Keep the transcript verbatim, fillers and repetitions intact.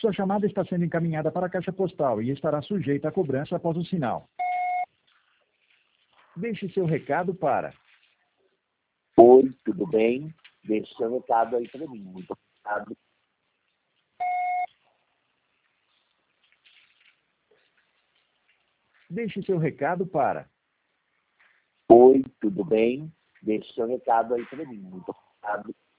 Sua chamada está sendo encaminhada para a caixa postal e estará sujeita a cobrança após o sinal. Deixe seu recado para... Oi, tudo bem? Deixe seu recado aí para mim. Muito obrigado. Deixe seu recado para... Oi, tudo bem? Deixe seu recado aí para mim. Muito obrigado.